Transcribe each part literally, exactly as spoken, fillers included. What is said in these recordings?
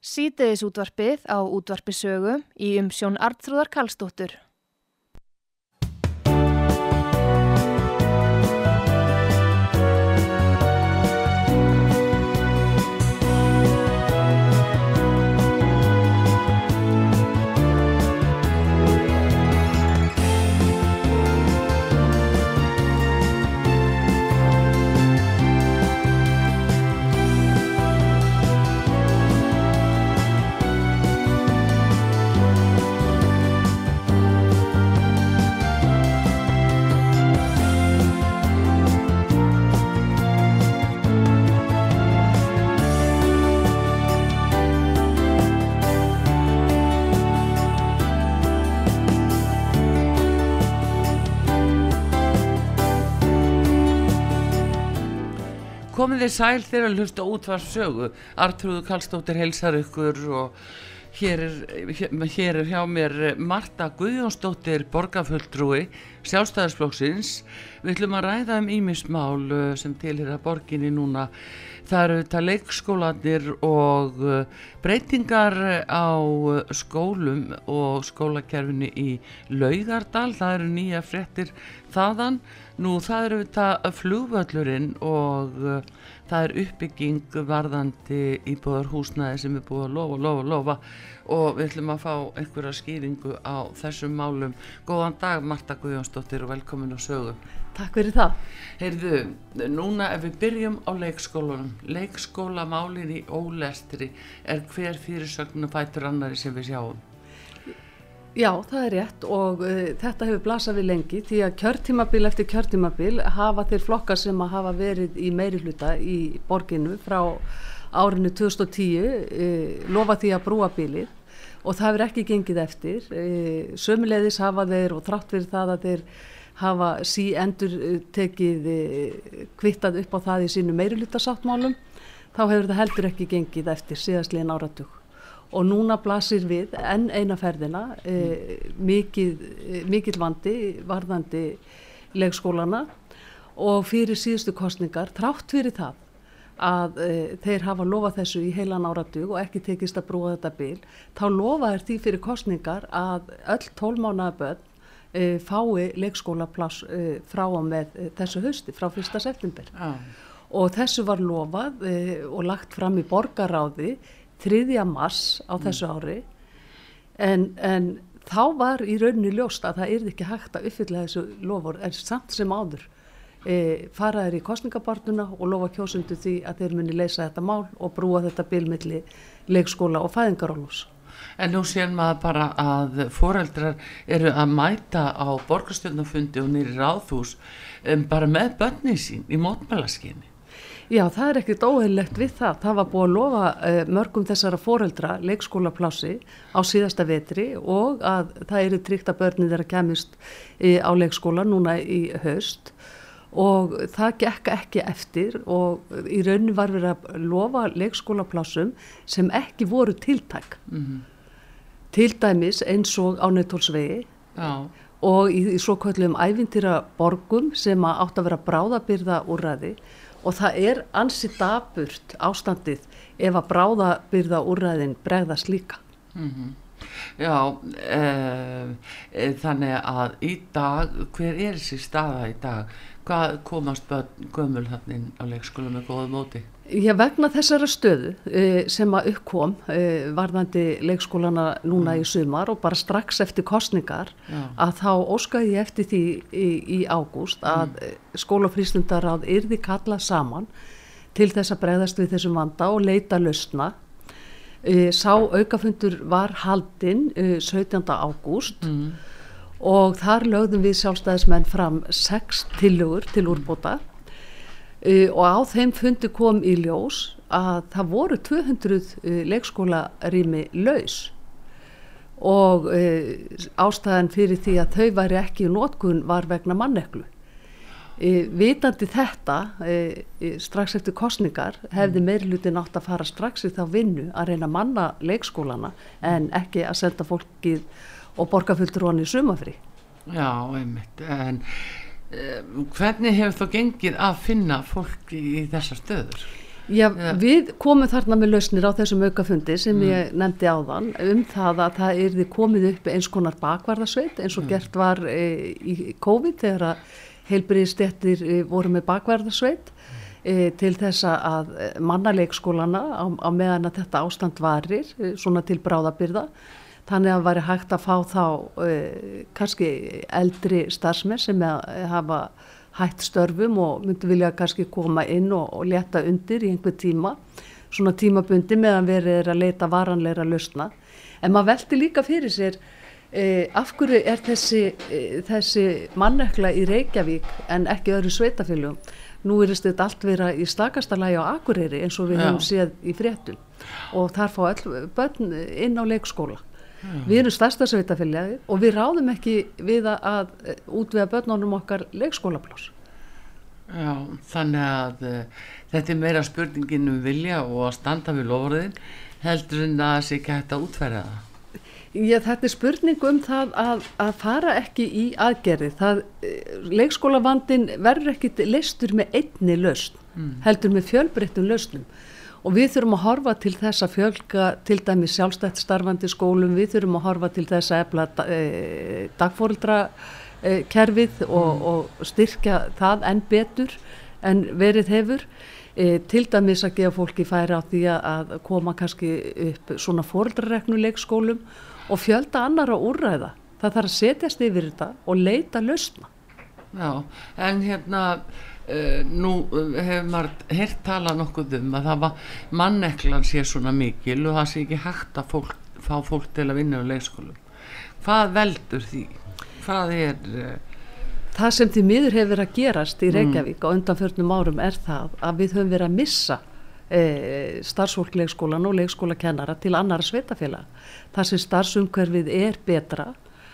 Síðdegisútvarpið á Útvarpi Sögu í umsjón Arnþrúðar Karlsdóttur. Komið þið sæl þegar að hlusta Útvarp Sögu. Arnþrúður Karlsdóttir heilsar ykkur og hér er, hér er hjá mér Marta Guðjónsdóttir, borgarfulltrúi Sjálfstæðisflokksins. Við ætlum að ræða um ýmis mál sem tilheyra borginni núna. Það eru þetta leikskólarnir og breytingar á skólum og skólakerfinu í Laugardal. Það eru nýja fréttir þaðan. Nú það eru þetta flugvöllurinn og uh, það er uppbygging varðandi íbúðarhúsnæði sem er búið að lofa, lofa, lofa og við ætlum að fá einhverja skýringu á þessum málum. Góðan dag Marta Guðjónsdóttir og velkomin á Sögu. Takk fyrir það. Heyrðu, núna ef við byrjum á leikskólanum, leikskólamálin í ólestri er hver fyrirsögn og fætur annari sem við sjáum. Já, það er rétt og uh, þetta hefur blasað við lengi því að kjörtímabil eftir kjörtímabil hafa þeir flokkar sem að hafa verið í meirihluta í borginu frá árinu tvö þúsund og tíu uh, lofa því að brúa bilið og það hefur ekki gengið eftir. Uh, sömuleiðis hafa þeir og þrátt fyrir það að þeir hafa sí endur tekið uh, kvittað upp á það í sínu meirihluta-sáttmálum, þá hefur það heldur ekki gengið eftir síðastliðin áratug. Og núna blasir við enn eina ferðina eh, mikið, eh, mikill vandi varðandi leikskólana og fyrir síðustu kosningar, þrátt fyrir það að eh, þeir hafa lofað þessu í heilan áratug og ekki tekist að brúa þetta bil, þá lofa þeir því fyrir kosningar að öll tólf mánaða börn eh, fái leikskólapláss eh, frá og með eh, þessu hausti, frá fyrsta september. Ah. Og þessu var lofað eh, og lagt fram í borgarráði þriðja mars á þessu ári en, en þá var í rauninni ljóst að það yrði ekki hægt að uppfylla þessu lofur en samt sem áður e, fara þeir í kosningabarnuna og lofa kjósundu því að þeir muni leysa þetta mál og brúa þetta bil milli leikskóla og fæðingarorlofs. En nú sér maður bara að foreldrar eru að mæta á borgarstjórnarfundi og niðri ráðhús um, bara með börnin sín í mótmælaskyni. Já, það er ekkert óheilegt við það. Það var búið að lofa uh, mörgum þessara foreldra leikskólaplássi á síðasta vetri og að það eru tryggt að börnin þeirra kemist í, á leikskóla núna í haust og það gekk ekki eftir og í rauninni var verið að lofa leikskólaplássum sem ekki voru tiltæk. Mm-hmm. Til dæmis eins og á Nauthólsvegi og í, í svo köllum ævintýraborgum sem að átt að vera bráðabirgða úrræði. Og það er ansi dapurt ástandið ef að bráðabirgða úrræðin bregðast líka. Mm-hmm. Já, e, e, þannig að í dag, hver er þessi staða í dag? Hvað komast börn gömul þannig á leikskóla með góða móti? Já, vegna þessara stöðu e, sem að uppkom e, varðandi leikskólana núna mm. í sumar og bara strax eftir kosningar Já. Að þá óskaði ég eftir því í, í ágúst að mm. skólafrístundaráð yrði kallað saman til þess að bregðast við þessum vanda og leita lausna. E, sá aukafundur var haldinn e, sautjánda ágúst mm. og þar lögðum við sjálfstæðismenn fram sex tillögur til úrbóta. Uh, og á þeim fundi kom í ljós að það voru tvö hundruð uh, leikskólarými laus og uh, ástæðan fyrir því að þau væri ekki í notkun var vegna manneklu. Uh, vitandi þetta uh, strax eftir kosningar hefði meirihlutin átt að fara strax í þá vinnu að reyna að manna leikskólana en ekki að senda fólkið og borgarfulltrúan í sumarfrí. Já, einmitt, en hvernig hefur þú gengið að finna fólk í þessar stöður? Já, Já. við komum þarna með lausnir á þessum aukafundi sem mm. ég nefndi áðan um það að það yrði komið upp eins konar bakvarðasveit eins og mm. gert var e, í COVID þegar að heilbrigðisstéttir e, voru með bakvarðasveit e, til þess að manna leikskólana á, á meðan að þetta ástand varir, e, svona til bráðabirgða. Þannig að væri hægt að fá þá e, kannski eldri starfsmenn sem hafa hætt störfum og myndi vilja kannski koma inn og, og leta undir í einhver tíma, svona tímabundi meðan verið er að leita varanlegra lausna. En maður velti líka fyrir sér e, af hverju er þessi, e, þessi mannekla í Reykjavík en ekki öðru sveitafélögum. Nú er þetta allt vera í stakasta lagi á Akureyri eins og við Já. höfum séð í fréttum og þar fá öll börn inn á leikskóla. Já. Við erum stærsta sveitafélagi og við ráðum ekki við að, að útvega börnunum okkar leikskólapláss. Já, þannig að uh, þetta er meira spurningin um vilja og að standa við loforðin heldur en að það sé ekki hægt að útfæra það. Já, þetta er spurning um það að, að fara ekki í aðgerði. Það, leikskólavandinn verður ekki leystur með einni lausn, mm. heldur með fjölbreyttum lausnum. Og við þurfum að horfa til þess að fjölga til dæmis sjálfstætt starfandi skólum, við þurfum að horfa til þess að efla e, dagforeldrakerfið e, og, mm. og styrkja það enn betur en verið hefur. E, til dæmis að gefa fólki færi á því að koma kannski upp svona foreldrareknu leikskólum og fjölda annara úrræða. Það þarf að setjast yfir þetta og leita lausna. Já, en hérna... Uh, nú uh, hefur maður heyrt tala nokkuð um að það var manneklan sé svona mikil og það sé ekki hægt að fólk, fá fólk til að vinna á leikskólum. Hvað veldur því? Hvað er... Uh... Það sem því miður hefur verið að gerast í Reykjavík mm. á undanförnum árum er það að við höfum verið að missa eh, starfsfólk leikskólan og leikskólakennara til annara sveitafélaga. Það sem starfsumhverfið er betra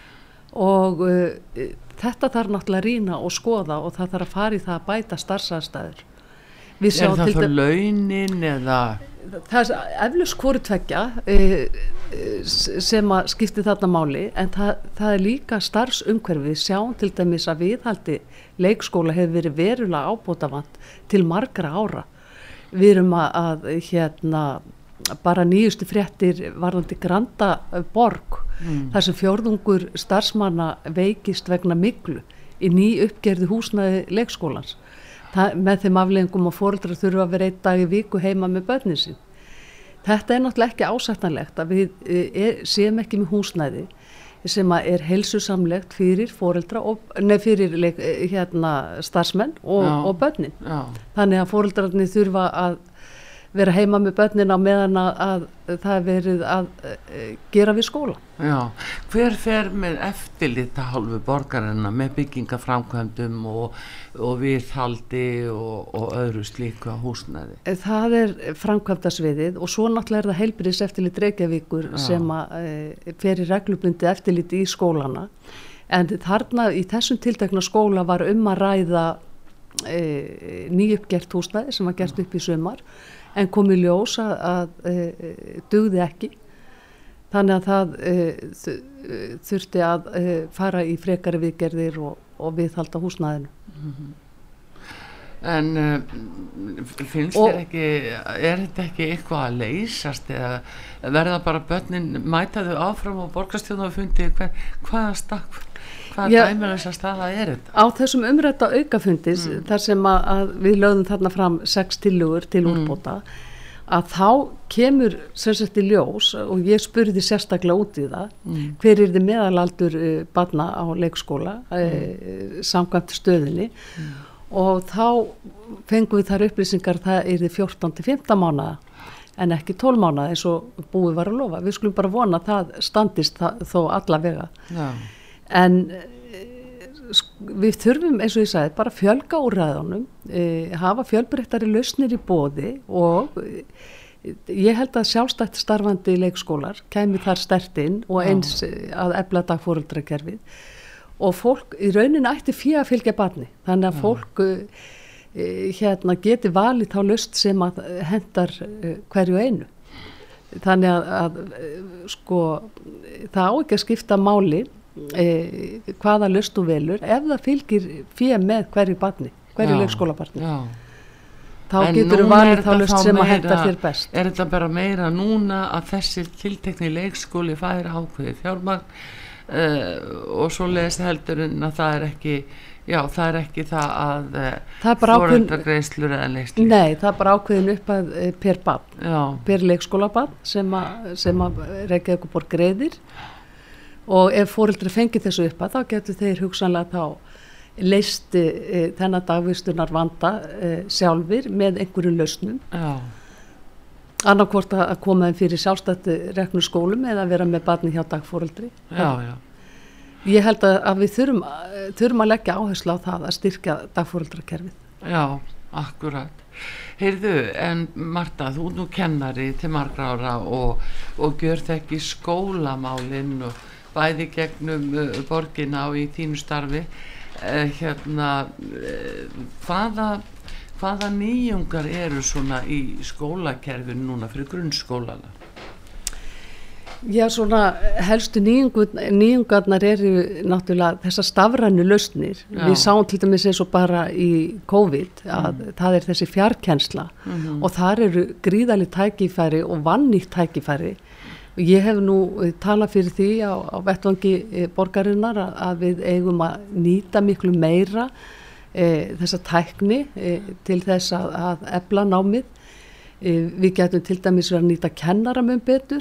og uh, þetta þarf náttúrulega að rýna og skoða og það þarf að fara í það að bæta starfsaðstæður. Er það fyrir launin eða? Það er eflaust hvoru tveggja uh, sem að skipti þarna máli en það, það er líka starfsumhverfið. Sjáum til dæmis að viðhaldi leikskóla hefur verið verulega ábótavant til margra ára. Við erum að, að hérna bara nýjustu fréttir varðandi Grandaborg mm. þar sem fjórðungur starfsmanna veikist vegna myglu í ný uppgerðu húsnæði leikskólans. Það, með þeim afleiðingum að foreldrar þurfa að vera einn dag í viku heima með börnin sín. Þetta er náttúrulega ekki ásættanlegt að við e, séum ekki með húsnæði sem að er heilsusamlegt fyrir foreldra og nei, fyrir leik, hérna, starfsmenn og, og börnin. Já. Þannig að foreldrarnir þurfa að vera heima með börnin á meðan að, að það er verið að e, gera við skóla. Já, hver fer með eftirlit að hálfu borgarina með byggingaframkvæmdum og, og viðhaldi og, og öðru slíku á húsnæði? Það er framkvæmdasviðið og svo náttúrulega er það heilbrigðiseftirlit Reykjavíkur Já. sem að e, fer í reglubundi eftirlit í skólana. En þarna í þessum tiltekna skóla var um að ræða e, nýuppgert húsnæði sem var gert upp í sumar en kom í ljós að, að e, dugði ekki. Þannig að það e, þurfti að e, fara í frekari viðgerðir og, og viðhalda húsnæðinu. Mm-hmm. En uh, finnst þér ekki, er þetta ekki eitthvað að leysast eða verða bara börnin, mæta þau áfram og borgarstjórnarfundi, hver, hvaða stakk? Hvað dæmir þess að staða er þetta? Á þessum umrædda aukafundis, mm. þar sem að, að við lögðum þarna fram sex tillögur til mm. úrbóta, að þá kemur sem sagt í ljós, og ég spurði sérstaklega út í það, mm. hver er þið meðalaldur uh, barna á leikskóla, mm. uh, samkvæmt stöðinni, mm. og þá fengum við þar upplýsingar, það er þið fjórtán til fimmtán mánaða, en ekki tólf mánaða eins og búið var að lofa. Við skulum bara vona að það standist það, þó allavega. Já. En við þurfum, eins og ég sagði, bara fjölga úrræðunum, e, hafa fjölbreyttari lausnir í boði og e, ég held að sjálfstætt starfandi leikskólar kæmi þar sterkt inn og eins e, að efla dagforeldrakerfið og fólk í rauninni ætti fé að fylgja barni, þannig að fólk e, hérna geti valið þá laust sem að hendar e, hverju einu. Þannig að, að sko það á ekki að skipta máli Eh, hvaða laust þú velur ef það fylgir fé með hverju barni, hverju leikskólabarni. Já. þá En getur núna valið er þá þetta lausn þá sem að meira- henta þér best. Er þetta bara meira núna að þessi tiltekni leikskóli fær ákveði fjármagn uh, og svo leðist heldur en að það er ekki, já það er ekki það að Það er bara ákveðin- foreldragreiðslur eða leysli. Nei, það er bara ákveðin upp að per barn, Já, per leikskólabarn sem að, sem að Reykjavíkurborg greiðir, og ef foreldri fengi þessu upp að þá getur þeir hugsanlega þá leyst e, þennan dagvistunar vanda e, sjálfur með einhverjum lausnum, já, annarkvort að að koma þeim fyrir sjálfstætt reknu skólum eða vera með barni hjá dagforeldri. já, já. Ég held að, að við þurfum, þurfum að leggja áherslu á það að styrkja dagforeldrakerfið. Já, akkurat. Heyrðu, en Marta, þú ert nú kennari til margra ára og, og gjör þekki skólamálinn og bæði gegnum uh, borgina og í þínu starfi. Uh, hérna, uh, hvaða, hvaða nýjungar eru svona í skólakerfinu núna fyrir grunnskólana? Já, svona helstu nýjungur, nýjungarnar eru náttúrulega þessar stafrænu lausnir. Já. Við sáum til dæmis eins og bara í COVID að það er þessi fjarkennsla Mhm. og þar eru gríðaleg tækifæri og vannýtt tækifæri. Og ég hef nú eh, talað fyrir því á, á vettvangi eh, borgarinnar að, að við eigum að nýta miklu meira eh, þessa tækni eh, til þess að, að efla námið. E, við getum til dæmis verið að nýta kennara mun betur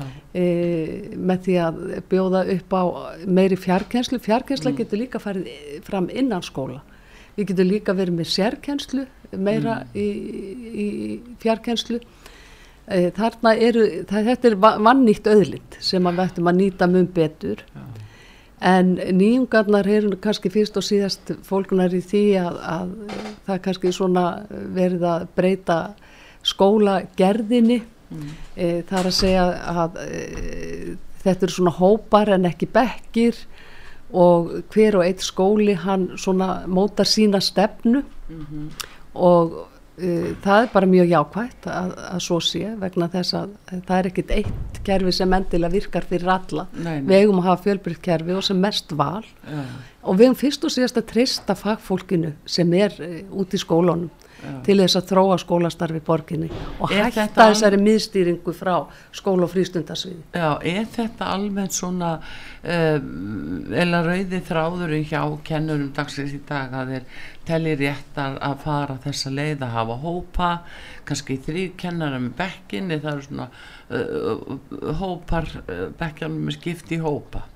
e, með því að bjóða upp á meiri fjarkennslu. Fjarkennsla mm. getur líka farið fram innan skóla. Við getum líka verið með sérkennslu meira mm. í, í fjarkennslu. E, þarna eru, það, þetta er vannýtt auðlind sem að við ættum að nýta mun betur. Já. En nýjungarnar eru kannski fyrst og síðast fólkunar í því að, að það kannski svona verið að breyta skólagerðinni, mm. e, það er að segja að e, þetta eru svona hópar en ekki bekkir og hver og eitt skóli hann svona mótar sína stefnu mm-hmm. og e, það er bara mjög jákvætt að, að svo sé vegna þess að það er ekkit eitt kerfi sem endilega virkar fyrir alla. Nei, nei. Við eigum að hafa fjölbreytt kerfi og sem mest val ja. Og við eigum fyrst og síðast að treysta fagfólkinu sem er e, út í skólunum. Já. Til þess að þróa skólastarfi borginni og er hætta þessari miðstýringu frá skóla- og frístundasviði. Já, er þetta almennt svona um, eða rauði þráðurinn hjá kennurum dagsins í dag að þeir telli réttar að fara þessa leið að hafa hópa, kannski þrír kennara með bekkinni, það eru svona uh, hópar, uh, bekkjanum með skipti í hópa?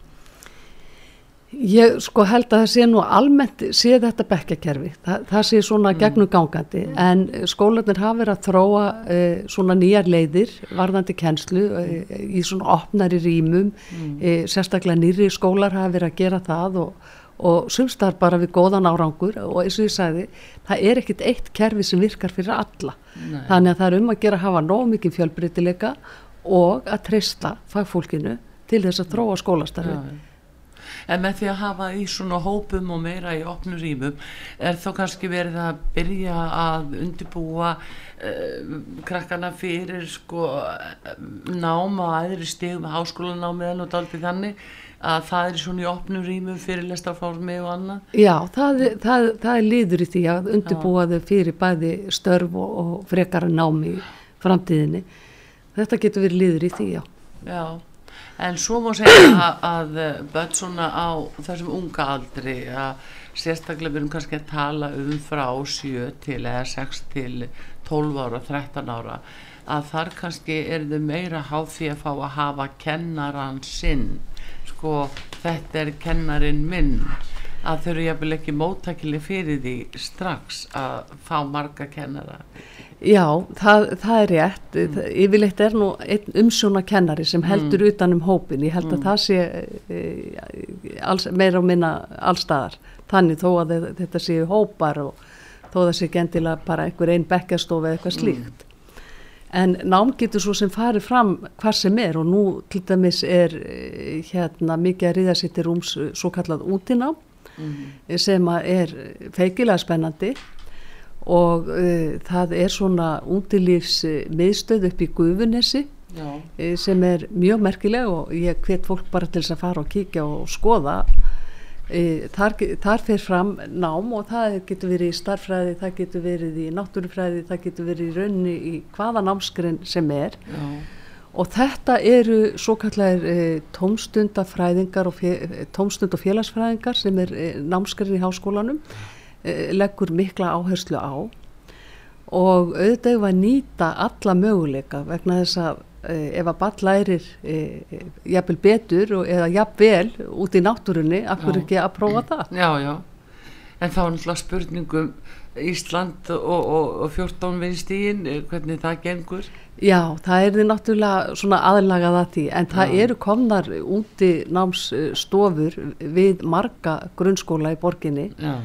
Ég sko held að það sé nú almennt sé þetta bekkjakerfi, Þa, það sé svona mm. gegnum gangandi mm. en skólarnir hafa verið að þróa uh, svona nýjar leiðir varðandi kennslu uh, í svona opnari rýmum, mm. uh, sérstaklega nýri skólar hafa verið að gera það og, og sumstar bara við góðan árangur og eins og ég sagði, það er ekkit eitt kerfi sem virkar fyrir alla. Nei. Þannig að það er um að gera að hafa nóg mikið fjölbreytileika og að treysta fagfólkinu til þess að þróa skólastarfi. Ja. En með því að hafa í svona hópum og meira í opnu rýmum er þá kannski verið að byrja að undirbúa uh, krakkana fyrir sko náma að aðri stigum háskólanámið og dálítið þannig að það er svona í opnu rýmum fyrir lestarformi og annað? Já, það, það, það er liður í því að undirbúa þau fyrir bæði störf og, og frekara námi í framtíðinni. Þetta getur verið liður í því, já. Já. En svo má segja að, að börn svona á þessum unga aldri að sérstaklega við erum kannski að tala um frá sjö til eða sex til tólf ára, þrettán ára að þar kannski er þau meira háð því að fá að hafa kennaran sinn, sko þetta er kennarin minn, að þau eru jafnvel ekki móttækileg fyrir því strax að fá marga kennara. Já, það, það er rétt. Mm. Yfirleitt er nú einn umsjónarkennari sem heldur mm. utan um hópin. Ég held að mm. það sé e, alls, meira og minna allstaðar. Þannig þó að þetta séu hópar og þó að það sé ekki endilega bara einhver einn bekkjastofa eða eitthvað slíkt. Mm. En nám getur svo sem farið fram hvar sem er og nú til dæmis er hérna mikið að ríða sér til rúms svo kallað útinám mm. sem er feikilega spennandi. Og uh, það er svona útilífs uh, miðstöð upp í Gufunesi uh, sem er mjög merkileg og ég hvet fólk bara til þess að fara og kíkja og skoða E, þar, þar fer fram nám og það getur verið í starffræði, það getur verið í náttúrufræði, það getur verið í rauninni í hvaða námsgrein sem er. Já. Og þetta eru svokallar e, tómstundafræðingar og fe, tómstund- og félagsfræðingar sem er e, námsgrein í háskólanum, e, leggur mikla áherslu á og auðvitað var að nýta alla möguleika vegna þess að ef að barn lærir e, jafnvel betur og, eða jafnvel út í náttúrunni, af hverju ekki að prófa það? Já, já, en þá er náttúrulega spurningum Ísland og, og, og fjórtán vinstígin, hvernig það gengur? Já, það er því náttúrulega svona aðlagað að því, en það já. Eru komnar úti námsstofur við marga grunnskóla í borginni já.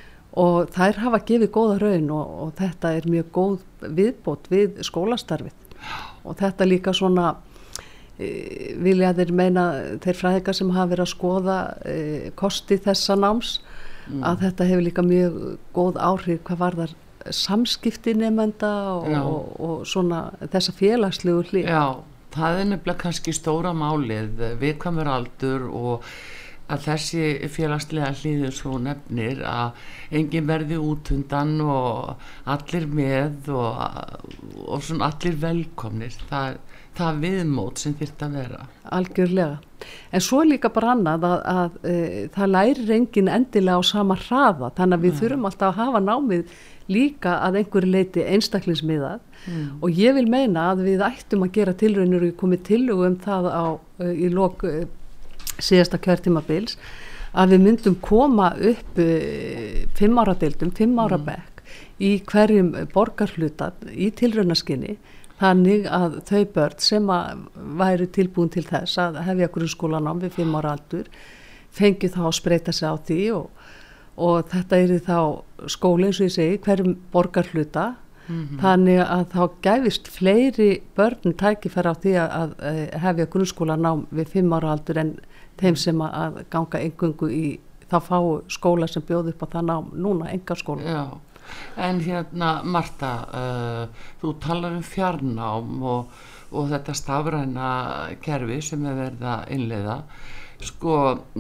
Og þær hafa gefið góða raun og, og þetta er mjög góð viðbót við skólastarfið. Og þetta líka svona e, vilja þeir meina þeir fræðingar sem hafa verið að skoða e, kosti þessa náms mm. að þetta hefur líka mjög góð áhrif hvað varðar samskipti nemenda og, og, og svona þessa félagslegu hlið. Já, það er nefnilega kannski stóra málið, viðkvæmur aldur og að þessi félagslega hlýður svo nefnir að enginn verði út undan og allir með og, og svona allir velkomnir, það, það er viðmót sem þyrfti að vera. Algjörlega, en svo líka bara annað að, að, að e, það lærir enginn endilega á sama hraða, þannig að við mm. þurfum alltaf að hafa námið líka að einhverju leiti einstaklingsmiðað mm. og ég vil meina að við ættum að gera tilraunir og ég komið tillögu um það á, í lok síðasta kjörtímabils að við myndum koma upp uh, fimm ára deildum, fimm ára mm. bekk í hverjum borgarhluta í tilraunaskinni þannig að þau börn sem að væru tilbúin til þess að hefja grunnskólanám við fimm ára aldur fengi þá að spreita sig á því og, og þetta er þá skóli eins og ég segi hverjum borgarhluta mm-hmm. þannig að þá gæfist fleiri börn tækifæri á því að, að hefja grunnskólanám við fimm ára aldur en þeim sem að ganga eingöngu í þá fáu skóla sem bjóð upp á það nám núna engaskóla. Já, en hérna Marta, uh, þú talar um fjarnám og, og þetta stafræna kerfi sem er verið að innleiða. Sko,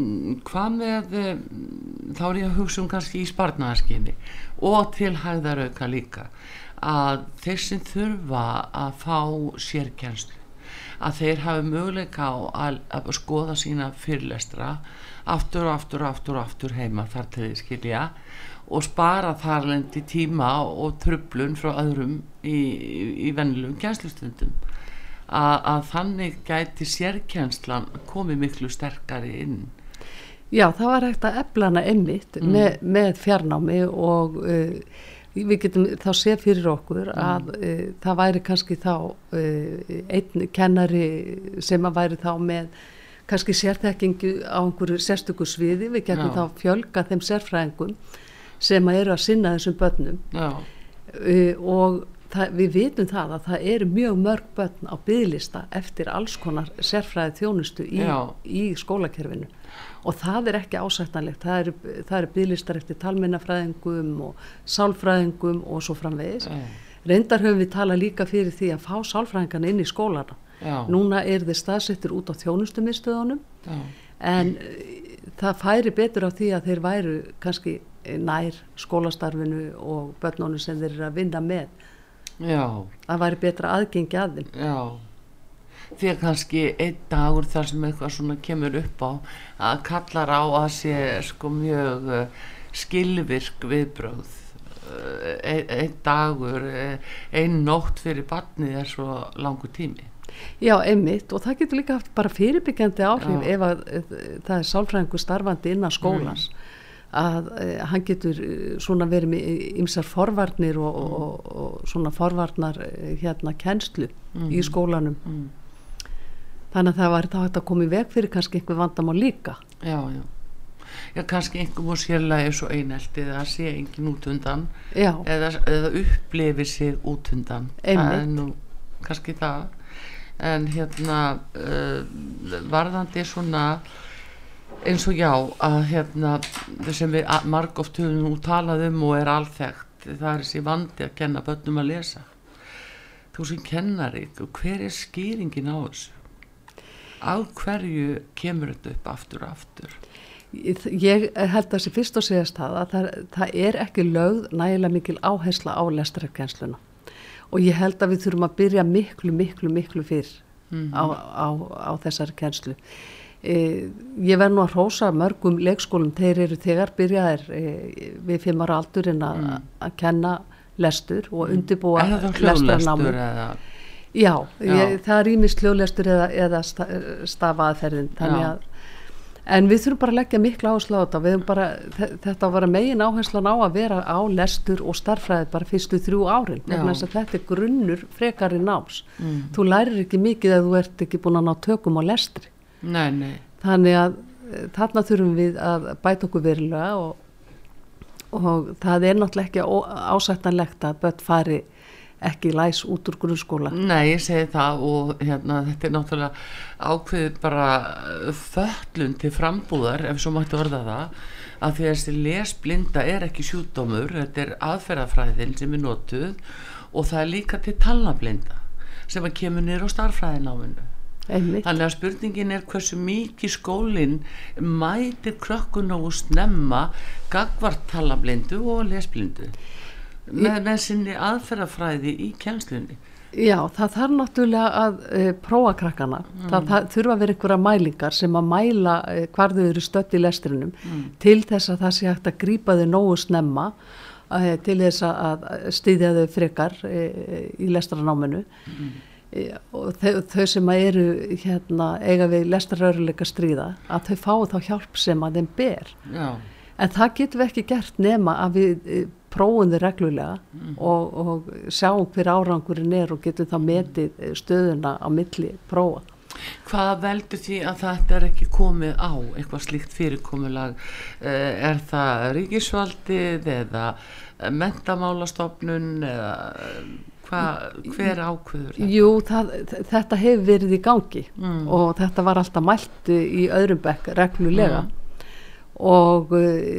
hvað með, þá er ég að hugsa um kannski í sparnaðarskyni og til hægðarauka líka, að þeir sem þurfa að fá sérkennslu að þeir hafi möguleika á að, að skoða sína fyrirlestra aftur og aftur og aftur og aftur heima þar til þeir skilja og spara þarlendi tíma og truflun frá öðrum í, í, í venjulegum kennslustundum að, að þannig gæti sérkennslan komið miklu sterkari inn. Já, það var hægt að efla hana einmitt mm. með, með fjarnámi og uh, við getum þá séð fyrir okkur að mm. uh, það væri kannski þá uh, einn kennari sem að væri þá með kannski sérþekkingu á einhverju sérstöku sviði, við getum Já. Þá fjölga þeim sérfræðingum sem að eru að sinna þessum börnum uh, og það, við vitum það að það eru mjög mörg börn á biðlista eftir alls konar sérfræði þjónustu í, í skólakerfinu og það er ekki ásættanlegt, það eru, það eru biðlistar eftir talmeinafræðingum og sálfræðingum og svo framvegis. Já. Reyndar höfum við talað líka fyrir því að fá sálfræðingarna inn í skólana. Já. Núna eru þeir staðsettir út á þjónustumiðstöðunum en það færi betur á því að þeir væru kannski nær skólastarfinu og börnunum sem þeir eru að vinna með. Já. Það væri betra aðgengi að þeim. Já. Því að kannski einn dagur þar sem eitthvað svona kemur upp á að kallar á að sé sko mjög uh, skilvirk viðbrögð uh, einn ein dagur uh, einn nótt fyrir barnið er svo langur tími. Já, einmitt og það getur líka haft bara fyrirbyggjandi áhrif Já. Ef að uh, það er sálfræðingur starfandi innan skólans mm. að uh, hann getur uh, svona verið með ýmsar forvarnir og, mm. og, og, og svona forvarnar uh, hérna kennslu mm. í skólanum mm. Þannig að það var þá hægt að koma í veg fyrir kannski einhver vandamál líka. Já, já. Já, kannski einhver múr sérlega er svo eineltið að sé engin út undan eða, eða upplifi sig út undan. Einmitt. Það er nú kannski það. En hérna uh, varðandi svona eins og já að hérna það sem við margoft höfum nú talað um og er alþekkt, það er þessi vandi að kenna börnum að lesa. Þú sem kennari, hver er skýringin á þessu? Á hverju kemur þetta upp aftur og aftur? Ég held að þessi fyrst og segast það að það, það er ekki lögð nægilega mikil áhersla á lestrarkennsluna og ég held að við þurfum að byrja miklu, miklu, miklu fyrr mm-hmm. á, á, á þessari kennslu. E, ég verð nú að hrósa mörgum leikskólum, þeir eru þegar byrjaðir e, við fimm ára aldurinn að mm. að kenna lestur og undirbúa lestrarnámi. Já, Já. Ég, það er ýmist hljóðlestur eða, eða stafaðferðin, þannig að en við þurfum bara að leggja mikla áherslu á þetta, við þurfum bara, þetta að vera megin áherslan á að vera á lestur og starffræði bara fyrstu þrjú árin, vegna þess að þetta er grunnur frekari náms. Mm. Þú lærir ekki mikið ef þú ert ekki búin að ná tökum á lestri. Nei, nei. Þannig að þarna þurfum við að bæta okkur verulega og, og það er náttúrulega ekki ásættanlegt að börn fari ekki læs út úr grunnskóla. Nei, ég segi það og hérna, þetta er náttúrulega ákveðið bara föllun til frambúðar, ef svo mætti orða það, að því að þessi lesblinda er ekki sjúkdómur, þetta er aðferðafræðin sem er notuð og það er líka til talnablinda sem að kemur niður á starffræðináminu. Einmitt. Þannig að spurningin er hversu mikið skólinn mætir krökkun og snemma gagnvart talnablindu og lesblindu. Með, með sinni aðferðafræði í kennslunni. Já, það þarf náttúrulega að e, prófa krakkana. Mm. Það, það þurfa að vera einhverja mælingar sem að mæla e, hvar þau eru stödd í lestrinum mm. til þess að það sé hægt að grípa þau nógu snemma e, til þess að styðja þau frekar e, í lestrarnáminu. Mm. E, og þau, þau sem að eru hérna, eiga við lestrarörðuleika stríða, að þau fái þá hjálp sem að þeim ber. Já. En það getum við ekki gert nema að við e, prófum þau reglulega mm. og, og sjáum hver árangurinn er og getum þá metið stöðuna á milli prófa. Hvað veldur því að þetta er ekki komið á eitthvað slíkt fyrirkomulag? Er það ríkisvaldið eða menntamálastofnun eða hvað, hver ákveður þetta? Jú, það, þetta hefur verið í gangi mm. og þetta var alltaf mælt í öðrum bekk reglulega mm. og,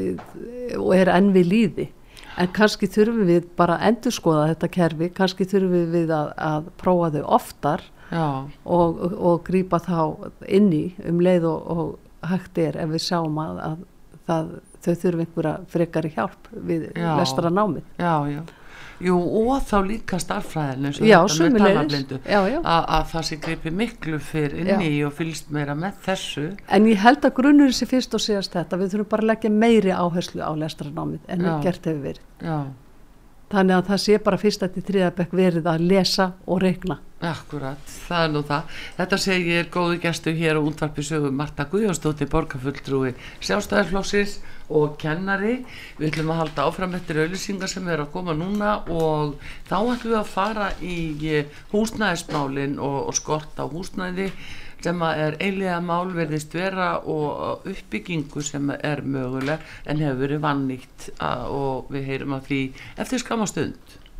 og er enn við líði. En kannski þurfum við bara að endurskoða þetta kerfi, kannski þurfum við að, að prófa þau oftar og, og, og grípa þá inn í um leið og, og hægt er ef við sjáum að, að það, þau þurfum einhverja frekari hjálp við lestrarnámið. Já, já. Jú, og þá líka starffræðin eins og já, þetta með talnablindu að, að það sé gripi miklu fyrr inni já. Og fylgst meira með þessu. En ég held að grunnurinn sé fyrst og síðast þetta, við þurfum bara að leggja meiri áherslu á lestrarnámið en við gert hefur verið. Já. Þannig að það sé bara fyrst til þriðja bekk verið að lesa og reikna. Akkurat, það er nú það. Þetta segir góðu gestur hér á Útvarpi Sögu Marta Guðjónsdóttir, borgarfulltrúi Sjálfstæðisflokksins og kennari. Við ætlum að halda áfram eftir auglýsingar sem er að koma núna og þá ætlum við að fara í húsnæðismálin og, og skort á húsnæði sem er eiginlega mál verðist vera og uppbyggingu sem er möguleg en hefur verið vannýtt og við heyrum að því eftir skamma stund.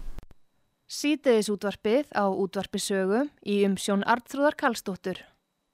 Síðdegis útvarpið á Útvarpi Sögu í umsjón Arnþrúðar Karlsdóttur.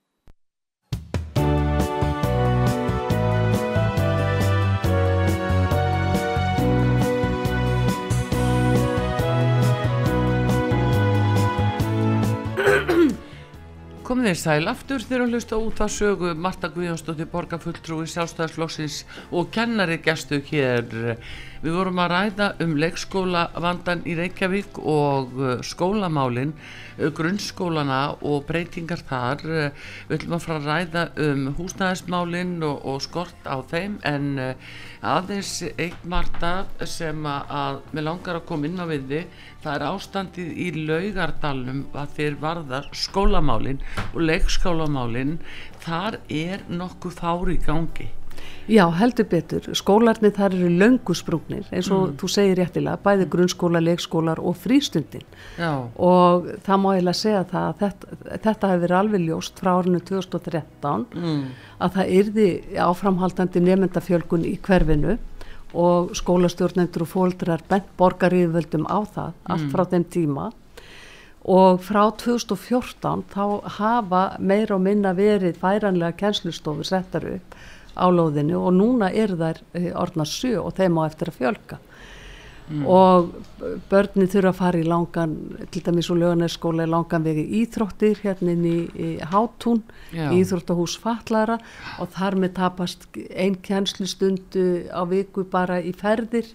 Komið þér sæl aftur þegar að hlusta út að sögu Marta Guðjónsdóttir, borgarfulltrúi Sjálfstæðisflokksins og kennari gestu hér. Við vorum að ræða um leikskólavandan í Reykjavík og skólamálin, grunnskólana og breytingar þar. Við ætlum að fara að ræða um húsnæðismálin og, og skort á þeim en aðeins eitt Marta sem að mig langar að koma inn á við þig. Það er ástandið í Laugardalnum að þeir varðar skólamálin og leikskólamálin. Þar er nokkuð fár í gangi. Já, heldur betur. Skólarnir þar eru löngu sprungnir, eins og mm. þú segir réttilega, bæði grunnskóla, leikskólar og frístundin. Já. Og það má eiginlega segja það að þetta, þetta hefur verið alveg ljóst frá árinu tvö þúsund og þrettán mm. að það yrði áframhaldandi nemendafjölgun í hverfinu og skólastjórnendur og foreldrar bent borgaryfirvöldum á það mm. allt frá þeim tíma og frá tvö þúsund og fjórtán þá hafa meira og minna verið færanlega kennslustofur settar upp á lóðinu og núna er þær orðnar sjö og þeim á eftir að fjölga. mm. og börnin þurfa að fara í langan, til dæmis úr Laugarnesskóla í langan vegi íþróttir hérna inn í, í Hátún, íþróttahús fatlara og þar með tapast ein kennslustund á viku bara í ferðir.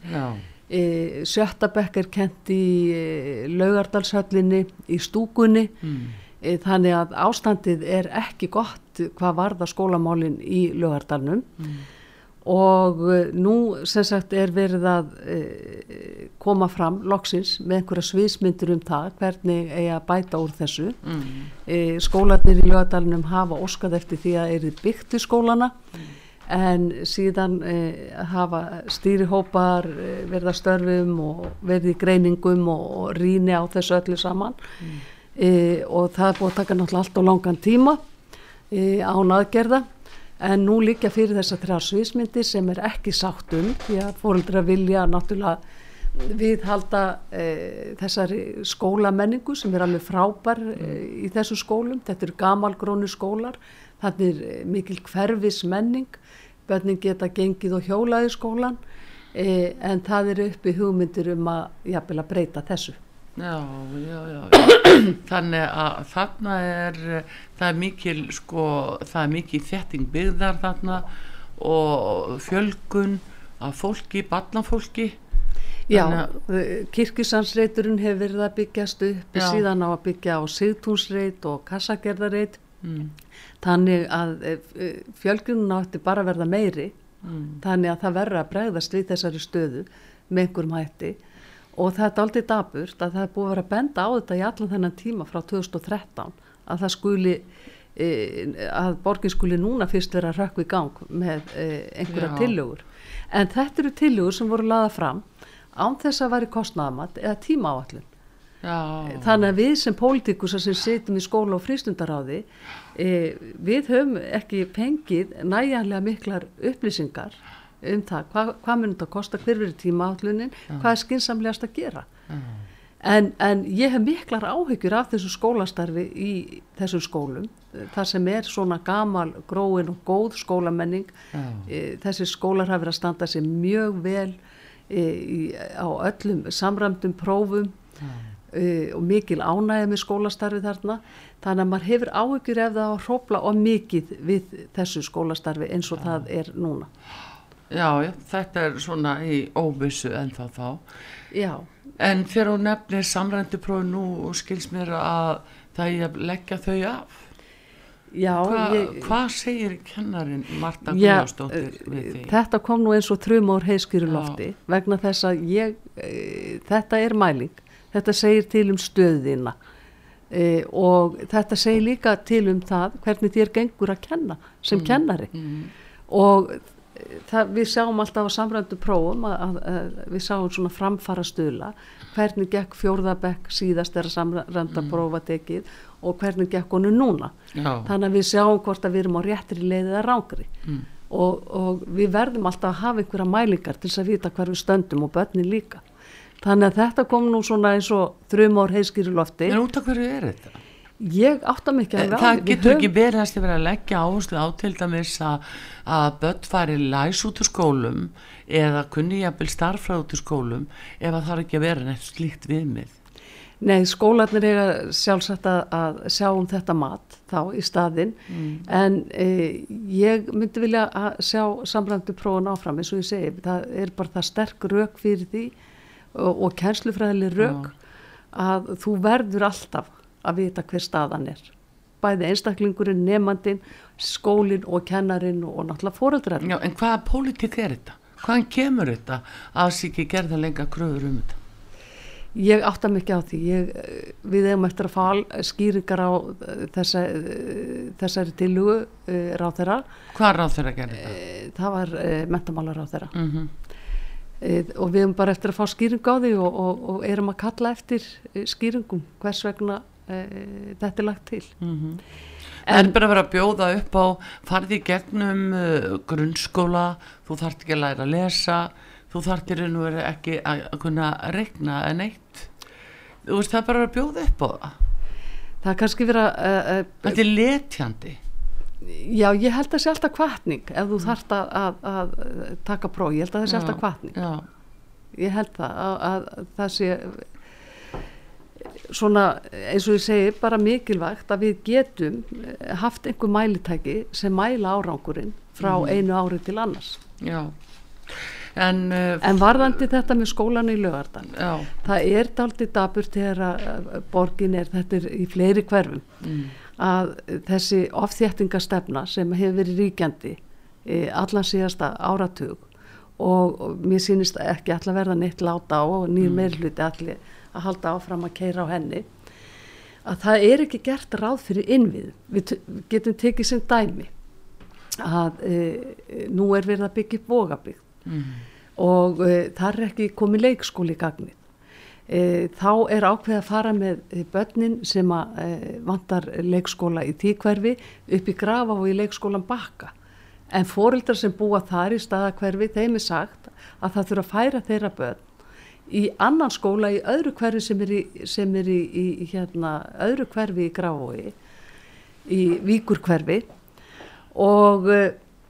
E, sjötta bekk er kennt í e, Laugardalshöllinni, í stúkunni. Mm. Þannig að ástandið er ekki gott hvað varða skólamálin í Laugardalnum mm. og nú sem sagt er verið að e, koma fram loksins með einhverja sviðsmyndir um það hvernig eigi að bæta úr þessu. Mm. E, skólarnir í Laugardalnum hafa óskað eftir því að eru byggt í skólana mm. en síðan e, hafa stýrihópar e, verið að störfum og verið í greiningum og, og rýni á þessu öllu saman. Mm. E, og það er búið að taka náttúrulega allt á langan tíma e, án aðgerða en nú liggja fyrir þessa þrjár sviðsmyndir sem er ekki sátt um því að foreldrar vilja náttúrulega viðhalda e, þessari skólamenningu sem er alveg frábær e, í þessu skólum. Þetta eru gamalgrónu skólar, þetta er e, mikil hverfismenning, börnin geta gengið og hjólað í skólan e, en það eru uppi hugmyndir um að jafnvel að breyta þessu. Já, já, já, já. Þannig að þarna er það er mikil sko, það er mikil þétting byggðar þarna og fjölgun af fólki, barnafólki. Já, Kirkjusandsreiturinn hefur verið að byggjast upp, já. Síðan á að byggja á Sigtúnsreit og Kassagerðarreit. Mm. Þannig að fjölgunin átti bara að verða meiri, mm. þannig að það verður að bregðast við þessari stöðu með einhverjum hætti. Og það er aldrei daburt að það er búið að vera að benda á þetta í allan þennan tíma frá tvö þúsund og þrettán að það skuli, e, að borgin skuli núna fyrst vera að rökkva í gang með e, einhverja Já. tillögur. En þetta eru tillögur sem voru laða fram án þess að væri kostnaðarmat eða tímaáætlun. Já. Þannig að við sem pólitíkusar sem sitjum í skóla og frístundaráði, e, við höfum ekki fengið nægjanlega miklar upplýsingar um það, hvað, hvað mun þetta kosta, hver verið tímaátlunin, ja. Hvað er skynsamlegast að gera. Ja. En, en ég hef miklar áhyggjur af þessu skólastarfi í þessum skólum, þar sem er svona gamal, gróin og góð skólamenning. Ja. E, þessi skólar hafa verið að standa sig mjög vel e, í, á öllum samræmdum prófum ja. e, og mikil ánægja með skólastarfi þarna. Þannig að maður hefur áhyggjur ef það á að hrófla og mikið við þessu skólastarfi eins og ja. Það er núna. Já, já, þetta er svona í óvissu en þá þá. Já. En þegar hún nefnir samræmdu próf nú og skils mér að það er að leggja þau af. Já. Hva, ég, hvað segir kennarinn Marta Guðjónsdóttir við því? Þetta kom nú eins og þrumór heiðskýru lofti vegna þess að ég, e, þetta er mæling. Þetta segir til um stöðina e, og þetta segir líka til um það hvernig þér gengur að kenna sem mm. kennari. Mm. Og það, við sjáum alltaf á samræmdu prófum að, að, að við sjáum svona framfara stuðla hvernig gekk fjórða bekk síðast þegar samræmda mm. prófa tekið og hvernig gekk honu núna. Já. Þannig að við sjáum hvort að við erum á réttri leið eða rangri mm. og, og við verðum alltaf að hafa einhverja mælingar til þess að vita hver við stöndum og börnin líka. Þannig að þetta kom nú svona eins og þrjum ár heiðskýru lofti. En út af hverju er þetta? Ég átta mikið að það getur höfum... ekki verið að vera að leggja áherslu á til dæmis að, að börn fari læs út úr skólum eða kunni jafnvel starffræði út úr skólum ef að það er ekki að vera neitt slíkt viðmið. Nei, skólarnir eiga sjálfsagt að, að sjá um þetta mat þá í staðinn mm. en e, ég myndi vilja að sjá samræmdu prófun áfram eins og ég segi, það er bara það sterk rök fyrir því og, og kennslufræðileg rök Já. Að þú verður alltaf að vita hver staðan er. Bæði einstaklingurinn, nemandinn, skólinn og kennarinn og náttúrulega foreldrar. Já, en hvaða pólitík er þetta? Hvaðan kemur þetta að það sé ekki gerða lengra kröfur um þetta? Ég átta mikið á því. Ég, við eigum eftir að fá skýringar á þessa, þessari tillögu uh, ráðherra. Hvað ráðherra gerði þetta? Uh, það var uh, menntamálaráðherra. Mhm. Uh, og við erum bara eftir að fá skýring á því og, og, og erum að kalla eftir uh, skýringum hvers vegna Uh, þetta er lagt til mm-hmm. en, en bara að vera að bjóða upp á farði gegnum uh, grunnskóla, þú þarft ekki að læra að lesa, þú þarft ekki að, að kunna reikna en eitt, þú veist það er bara að bjóða upp á það það er kannski vera uh, uh, þetta er letjandi. Já, ég held að það sé alltaf hvatning ef þú þarft að, að, að taka próf, ég held að það sé alltaf hvatning. Já. ég held það að, að, að það sé svona eins og ég segi bara mikilvægt að við getum haft einhver mælitæki sem mæla árangurinn frá mm. einu ári til annars. Já. En, uh, en varðandi þetta með skólan í Laugardal, já. Það er dálítið dapurt þegar borgin er, þetta er í fleiri hverfum, mm. að þessi ofþéttingastefna sem hefur verið ríkjandi e, allan síðasta áratug og, og mér sýnist ekki allar verða neitt láta á og nýr mm. meirhluti allir að halda áfram að keyra á henni, að það er ekki gert ráð fyrir innvið. Við getum tekið sem dæmi að e, nú er verið að byggja upp Vogabyggð. Mm. og e, það er ekki komið leikskóli í gagnið. E, þá er ákveð að fara með börnin sem að e, vantar leikskóla í Tíkverfi upp í Grafa og í leikskólan Bakka, en foreldrar sem búa þar í Staðakverfi, þeim er sagt að það þurfa að færa þeirra börn í annan skóla í öðru hverfi sem er í, sem er í, í hérna, öðru hverfi í Grafogi, í Víkurhverfi, og e,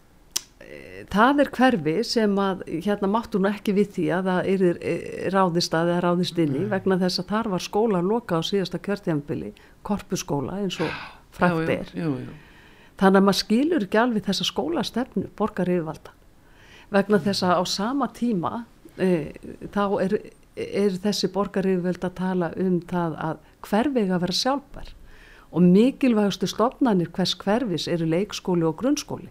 það er hverfi sem að hérna máttu nú ekki við því að það er ráðist að eða ráðist inn í vegna þess að þar var skóla loka á síðasta kjörtímabili, Korpuskóla eins og frægt er. Jú, jú, jú. Þannig að maður skilur ekki alveg þessa skólastefnu borgaryfirvalda vegna þess að á sama tíma e, þá er, er þessi borgaryfirvald að tala um það að hverfi að vera sjálfbær og mikilvægustu stofnanir hvers hverfis eru leikskóli og grunnskóli.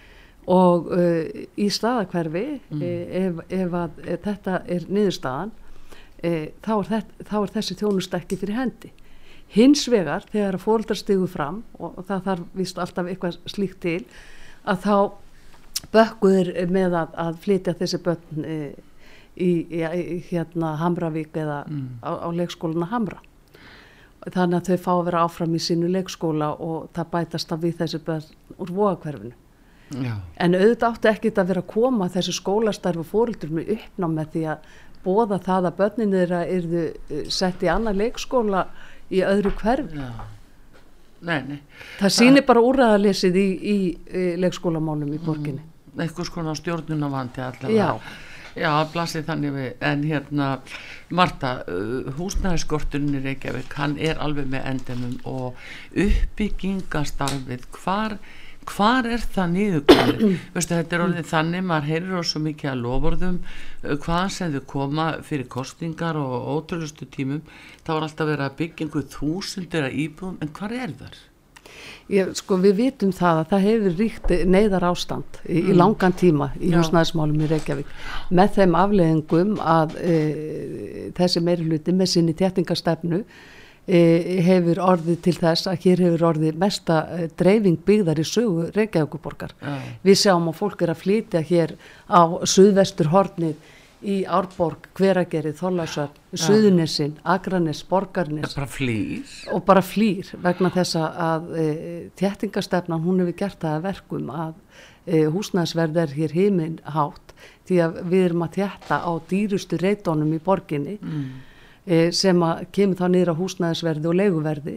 Og uh, í Staðakverfi mm. ef, ef, að, ef þetta er niðurstaðan e, þá, er þetta, þá er þessi þjónusta ekki fyrir hendi. Hins vegar þegar foreldrar stigu fram og, og það þarf víst alltaf eitthvað slíkt til að þá bökkuður með að, að flytja þessi börn e, í, í, í hérna Hamravík eða mm. á, á leikskóluna Hamra. Þannig að þau fá að vera áfram í sínu leikskóla og það bætast af við þessi börn úr Vogahverfinu. Já. En auðvitað átti ekkert að vera að koma þessu skólastarfi foreldrum í uppnám með því að boða það að börnin þeirra yrðu sett í annar leikskóla í öðru hverfi. Já. Nei, nei. Það sýnir bara úrræðalesið í, í, í leikskólamálum í borginni. Mm, eitthvað skona stjórnunavandi allavega. Já. Já, blasið þannig við, en hérna Marta, uh, húsnæðisskorturinn í Reykjavík, hann er alveg með endemum og uppbyggingastarfið, hvar hvar er það niðurkomið? Veistu, þetta er orðið þannig, maður heyrir á svo mikið að lofórðum, hvaðan sem þau koma fyrir kostingar og ótrúlustu tímum, þá er alltaf verið að byggja einhver þúsundir að íbúðum, en hvar er þar? Ég, sko, við vitum það að það hefur ríkt neyðar ástand í, mm. í langan tíma í húsnæðismálum í Reykjavík með þeim afleiðingum að e, þessi meirihluti með sinni þéttingastefnu hefur orðið til þess að hér hefur orðið mesta dreifing byggðar í sögu Reykjavíkurborgar. Ja. Við sjáum að fólk er að flytja hér á suðvestur hornið í Árborg, Hveragerði, Þorlákshöfn, ja. Suðurnesin, Akranes, Borgarnes. Bara flýr. Og bara flýr vegna þess að e, þéttingastefnan hún hefur gert það að verkum að e, húsnæðisverð er hér himinhátt því að við erum að þétta á dýrustu reitunum í borginni. Mm. sem að kemur þá niður á húsnæðisverði og leiguverði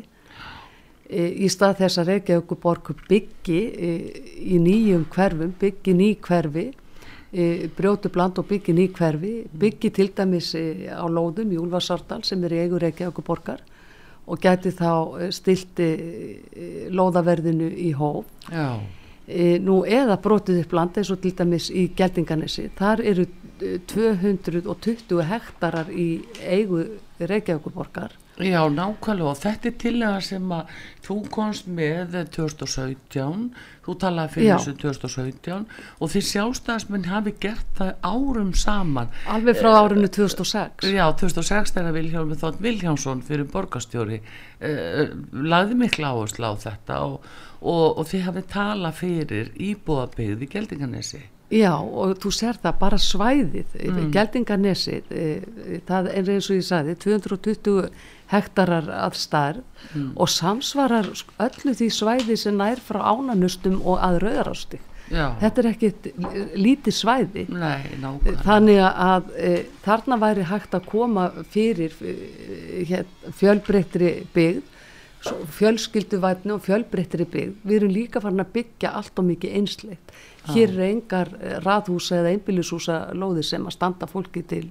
í stað þess að Reykjavíkurborg byggi í nýjum hverfum, byggi ný hverfi, brjótu bland og byggi ný hverfi, byggi til dæmis á lóðum í Úlfarsárdal sem er í eigu Reykjavíkurborgar og gæti þá stilt lóðaverðinu í hóf. Já. Nú eða brotið upp land eins og til dæmis í Geldinganesi, þar eru tvö hundruð tuttugu hektarar í eigu Reykjavíkurborgar. Já, nákvæmlega, og þetta er tillaga sem að þú komst með tvö þúsund og sautján, þú talaði fyrir þessu tvö þúsund og sautján og þið sjálfstæðismenn hafi gert það árum saman. Alveg frá árinu tvö þúsund og sex. Já, tvö þúsund og sex þegar Vilhjálmur Þ. Vilhjálmsson fyrir borgarstjóri eh, lagði mikla áherslu á þetta og, og, og þið hafi talað fyrir íbúðabyggð í Geldinganesi. Já, og þú sér það bara svæðið, mm. Geldinganesið, e, það er eins og ég sagði, tvö hundruð tuttugu hektarar að stærð mm. og samsvarar öllu því svæði sem nær frá Ánanustum og að Rauðarárstíg. Þetta er ekki lítið svæði. Nei, nákvæmlega. Þannig að e, þarna væri hægt að koma fyrir e, fjölbreyttri byggð, fjölskylduvætni og fjölbreyttri byggð. Við erum líka farin að byggja allt og mikið einsleitt. Hér er engar raðhúsa eða einbýlishúsa lóðir sem að standa fólki til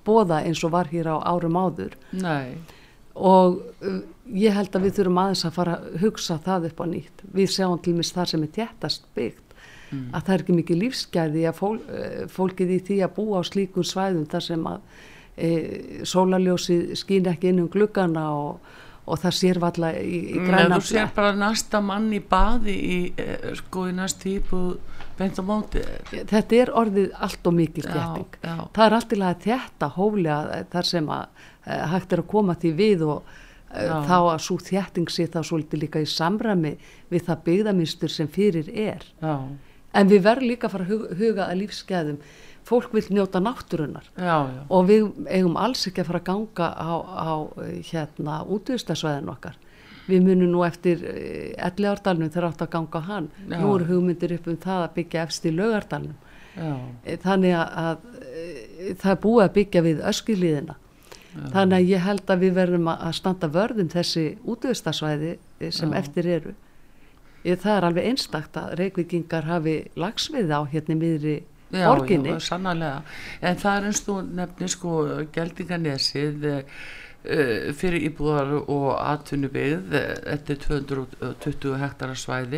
boða eins og var hér á árum áður. Nei. Og uh, ég held að við þurfum aðeins að fara að hugsa það upp á nýtt. Við sjáum til mis þar sem er þéttast byggt mm. að það er ekki mikið lífsgæði að fól, uh, fólkið í því að búa á slíkur svæðum þar sem að uh, sólarljósið skín ekki inn um gluggana og, og það sér valla í, í græna. Þú sér bara næsta mann í baði í, uh, sko í næst típu beint á móti. Þetta er orðið allt og mikil þétting. Það er allt í lagi þétta hóflega þar sem að uh, hægt er að koma því við og uh, þá að svo þétting sé þá svolítið líka í samræmi við það byggðamynstur sem fyrir er. Já. En við verðum líka að fara að huga, huga að lífsgæðum. Fólk vil njóta náttúrunnar já, já. og við eigum alls ekki að fara að ganga á, á hérna útvistasvæðin okkar. Við munum nú eftir Elliðaárdalnum þegar átt að ganga á hann. Já. Nú eru hugmyndir upp um það að byggja efst í Laugardalnum. Já. Þannig að, að það er búið að byggja við Öskjuhlíðina. Já. Þannig að ég held að við verðum að standa vörðum þessi útvistasvæði sem já. Eftir eru. Það er alveg einstakt að Reykvíkingar hafi lagsvið á hérna miðri já, borginni. Já, sannarlega. En það er eins og nefnir sko Geldinganesið Uh, fyrir íbúðar og atvinnubyggð, þetta er tvö hundruð tuttugu hektara svæði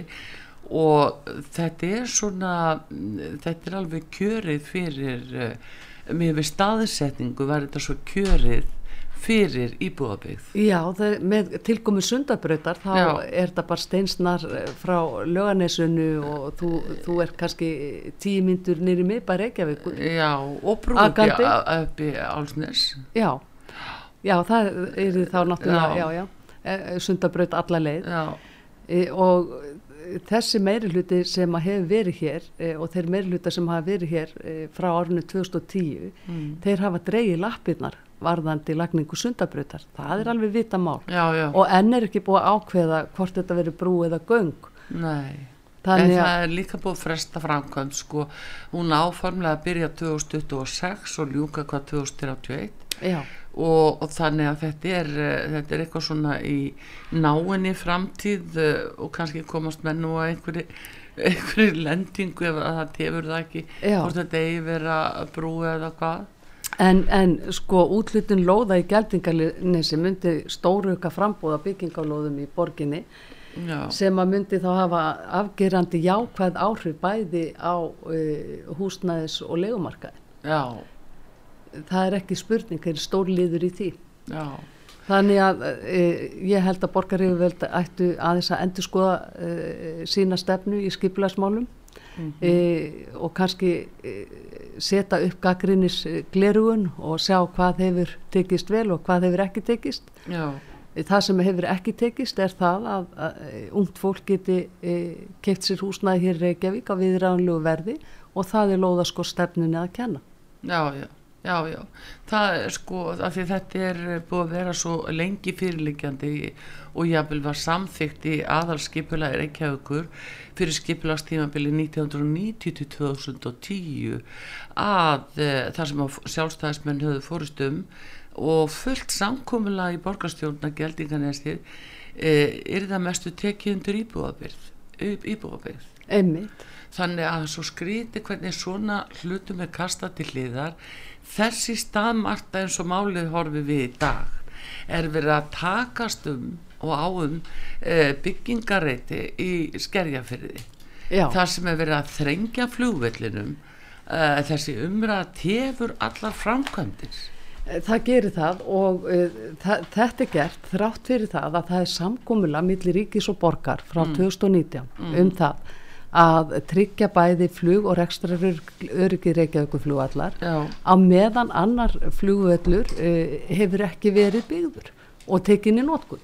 og þetta er svona, þetta er alveg kjörið fyrir, uh, með við staðsetningu var þetta svo kjörið fyrir íbúðabyggð. Já, það, með tilkomu Sundabrautar þá já. Er þetta bara steinsnar frá Laugarnesinu og þú, þú er kannski tíu mínútur niður í miðbæ Reykjavíkur. Já, og brúti upp í Álfsnes. Já. Já, það er þá náttúrulega, já, já, já Sundabraut alla leið e, og þessi meirihluti sem að hefur verið hér e, og þeir meirihluta sem hafa verið hér e, frá árinu tvö þúsund og tíu, mm. þeir hafa dregið lappirnar varðandi lagningu Sundabrautar. Það er alveg vita mál já, já. Og enn er ekki búið að ákveða hvort þetta verið brú eða göng. Nei. En það er líka búið að fresta framkvæmd, sko, hún áformlega að byrja tvö þúsund tuttugu og sex og ljúka hvað tvö þúsund þrjátíu og eitt. Já. Og, og þannig að þetta er, þetta er eitthvað svona í náinni framtíð og kannski komast menn nú að einhverju, einhverju lendingu ef það tefur það ekki, já. Hvort þetta eigi vera brú eða hvað. En, en sko úthlutun lóða í Geldinganesi myndi stórauka frambúða byggingarlóðum í borginni. Já. Sem að myndi þá hafa afgerandi jákvæð áhrif bæði á uh, húsnæðis og leigumarkaði. Já. Það er ekki spurning, það er stór liður í því. Já. Þannig að e, ég held að borgaryfirvöld ættu aðeins að endurskoða e, sína stefnu í skipulagsmálum mm-hmm. e, og kannski e, setja upp gagnrýnis glerugun og sjá hvað hefur tekist vel og hvað hefur ekki tekist. Já. E, það sem hefur ekki tekist er það að, að, að ungt fólk geti e, keypt sér húsnæði hér í Reykjavík á viðráðanlegu verði og það er lóðaskor stefnunni að kenna. Já, já. Já, já, það er sko, af því þetta er búið að vera svo lengi fyrirliggjandi og jafnvel var samþykkt í aðalskipulagi Reykjavíkur fyrir skipulagstímabili nítján hundruð níutíu til tvö þúsund og tíu að e, þar sem að sjálfstæðismenn höfðu fórustum og fullt samkomulag í borgarstjórna Geldinganesið e, er það mestu tekið undir íbúðabyrð, íbúðabyrð. Einmitt. Þannig að svo skríti hvernig svona hlutum er kastað til hliðar. Þessi staðmarta eins og málið horfið við í dag er verið að takast um og á um e, byggingareiti í Skerjafirði. Já. Það sem er verið að þrengja flugvellinum, e, þessi umræða tefur allar framkvæmdir. Það gerir það og e, það, þetta er gert þrátt fyrir það að það er samkomulag milli ríkis og borgar frá mm. tvö þúsund og nítján mm. um það að tryggja bæði flug og rekstraröryggi Reykjavíkurflugvallar á meðan annar flugvöllur uh, hefur ekki verið byggður og tekin í notkun.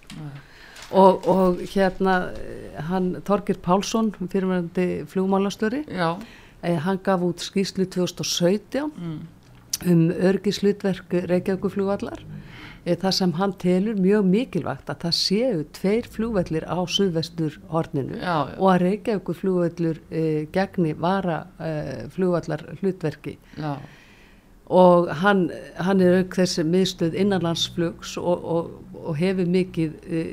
Og, og hérna hann Þorgeir Pálsson, fyrirverandi flugmálastjóri, eh, hann gaf út skýrslu tvö þúsund og sautján mm. um öryggishlutverk Reykjavíkurflugvallar. Það sem hann telur mjög mikilvægt að það séu tveir flugvellir á suðvestur horninu já, já. Og að Reykjavíkur flugvellur e, gegni vara e, flugvallar hlutverki já. Og hann, hann er auk þessi miðstöð innanlandsflugs og, og, og hefur mikið e,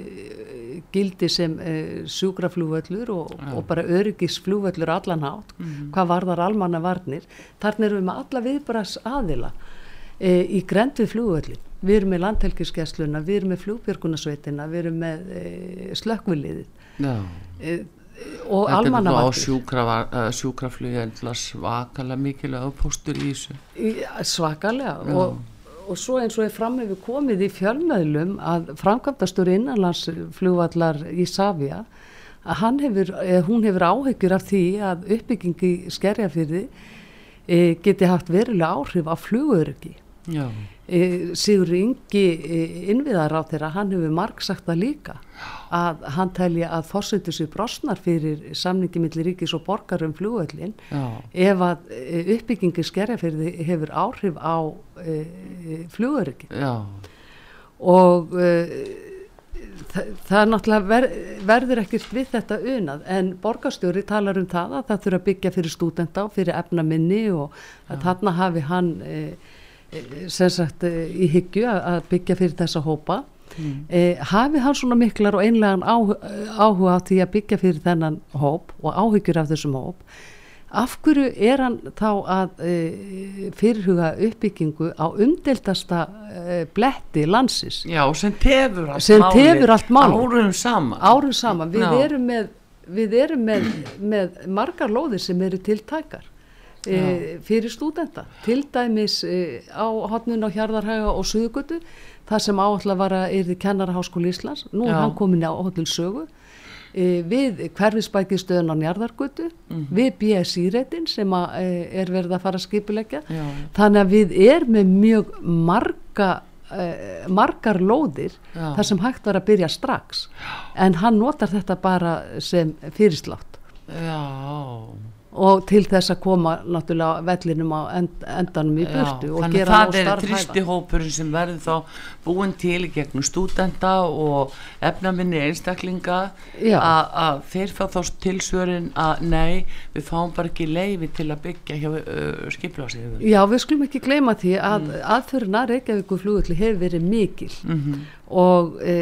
gildi sem e, sjúkraflugvellur og, og bara öryggisflugvellur allan hátt, mm-hmm. hvað varðar almanna varnir. Þarna erum við með alla viðbragðs aðila. e, í grennd við flugvöllin. Við erum með landhelgisgæsluna, við erum með flugbjörgunarsveitina, við erum með e, slökkviliðið. Já. E, og almannavaktir. Þetta er sjúkraflugi svakalega mikilvægur póstur í þessu. Svakalega og, og svo eins og er fram hefur komið í fjölmiðlum að framkvæmdastjóri innanlandsflugvallar Isavia að hann hefur, hún hefur áhyggjur af því að uppbyggingi Skerjafirði e, geti haft verulega áhrif á flugöryggi. Já. E, Sigur Ingi e, innviðaráðherra, hann hefur margsagt það líka að hann telji að forsendur sér brostnar fyrir samningi milli ríkis og borgar um flugvöllin ef að e, uppbyggingi Skerjafirði hefur áhrif á e, flugöryggi. Já. Og e, það, það er náttúrulega ver, verður ekkert við þetta unað en borgarstjóri talar um það að það þurfa að byggja fyrir stúdenta og fyrir efnaminni og að þarna hafi hann e, sem sagt í hyggju að byggja fyrir þessa hópa mm. eh, hafi hann svona miklar og einlegan áhuga á því að byggja fyrir þennan hóp og áhyggjur af þessum hóp af hverju er hann þá að eh, fyrirhuga uppbyggingu á umdeildasta eh, bletti landsins Já, sem tefur allt sem tefur allt máli árum saman, árum saman. Við, erum með, við erum með, með margar lóðir sem eru tiltækar E, fyrir stúdenta til dæmis e, á hotnun á Hjarðarhaga og Suðurgötu það sem áætla var að yrði Kennaraháskóli Íslands nú er Já. Hann komin á Hótel Sögu e, við hverfisbækistöðun á Njarðargötu mm-hmm. við B S I-reitin sem að, e, er verið að fara að skipuleggja Já. Þannig að við erum með mjög marga e, margar lóðir Já. Þar sem hægt var að byrja strax en hann notar þetta bara sem fyrirslátt Já og til þess að koma náttúrulega vellinum á end, endanum í burtu Já, og gera það er tristi hópurinn sem verður þá búin til í gegnum stúdenta og efnaminni einstaklinga að þeir fá þá tilsvörin að nei, við fáum bara ekki leyfi til að byggja hjá uh, skipulagsyfirvöldum. Já, við skulum ekki gleyma því að mm. aðförin að Reykjavíkurflugvelli hefur verið mikil mm-hmm. og e,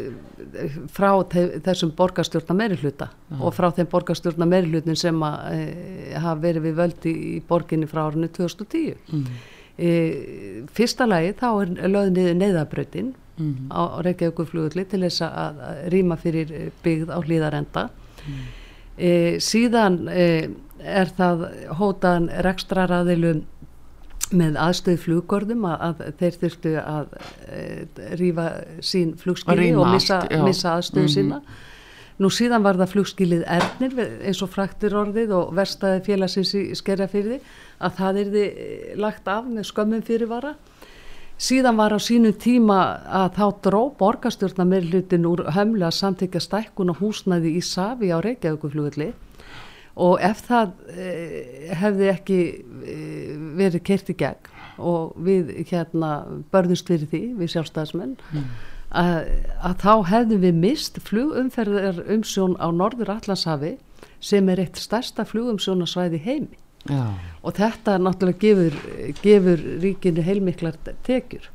frá þessum borgarstjórna meirihluta Já. Og frá þeim borgarstjórna meirihlutin sem að e, hafa verið við völdi í borginni frá árinu tvö þúsund og tíu. Mm. E, fyrsta lagi þá er lögð niður neyðabrautin mm. á Reykjavíkurflugvelli til þess að rýma fyrir byggð á Hlíðarenda. Mm. E, síðan e, er það hótaðan rekstraraðilum með aðstöðu fluggörðum að, að þeir þurftu að e, rífa sín flugskili og missa, allt, missa aðstöðu mm-hmm. sína. Nú síðan var það flugskilið Ernir eins og fræktir orðið og verstaði félagsins í Skerjafirði að það yrði lagt af með skömmum fyrirvara. Síðan var á sínum tíma að þá dró borgarstjórna meirihlutin úr hömlu að samþykkja stækkun og húsnæði í Savi á Reykjavíkurflugvelli og ef það eh, hefði ekki eh, verið keyrt í gegn og við hérna börðumst fyrir því, við sjálfstæðismenn mm. að, að þá hefðum við mist flugumferðar umsjón á Norður Atlantshafi sem er eitt stærsta flugumsjónarsvæði heimi Já. Og þetta náttúrulega gefur, gefur ríkinu heilmiklar tekjur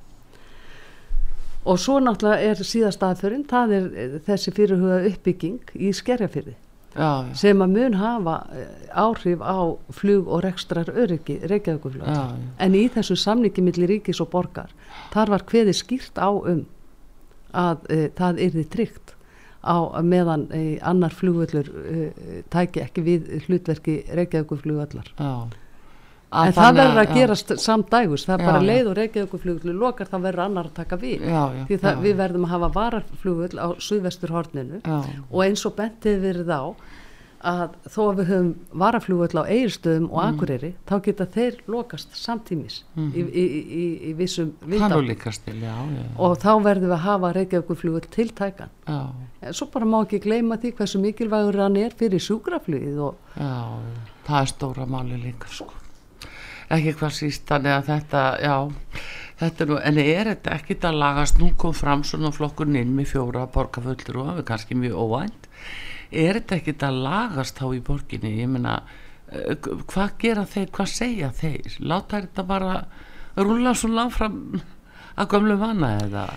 og svo náttúrulega er síðasta aðferðin, það er þessi fyrirhuga uppbygging í Skerjafirði Já, já. Sem að mun hafa áhrif á flug og rekstrar öryggi Reykjavíkurflugvallar en í þessu samningi milli ríkis og borgar þar var kveðið skýrt á um að e, það yrði tryggt á meðan e, annar flugvöllur e, tæki ekki við hlutverki Reykjavíkurflugvallar en það verður að gerast samdægus, það er já, bara leið og Reykjavíkurflugvöllur lokar þá verður annar að taka við já, já, því það, já, við verðum að hafa varaflugvöll á suðvesturhorninu og eins og bentið verið á að þó að við höfum varaflugvöll á Egilsstöðum og Akureyri mm. þá geta þeir lokast samtímis mm. í, í, í, í vissum vindáttum og þá verðum við að hafa Reykjavíkurflugvöll tiltækan en svo bara má ekki gleyma því hversu mikilvægur hann er fyrir sjúkraflugið og já, það er stóra máli líka sko ekki hvað síst, þannig að þetta já, þetta er nú, en er þetta ekkit að lagast, nú kom fram svona flokkurinn inn með fjóra borgarfulltrúa og það er kannski mjög óvænt, er þetta ekkit að lagast þá í borginni, ég meina hvað gera þeir, hvað segja þeir láta þetta bara rúlla svona fram að gömlu vana eða?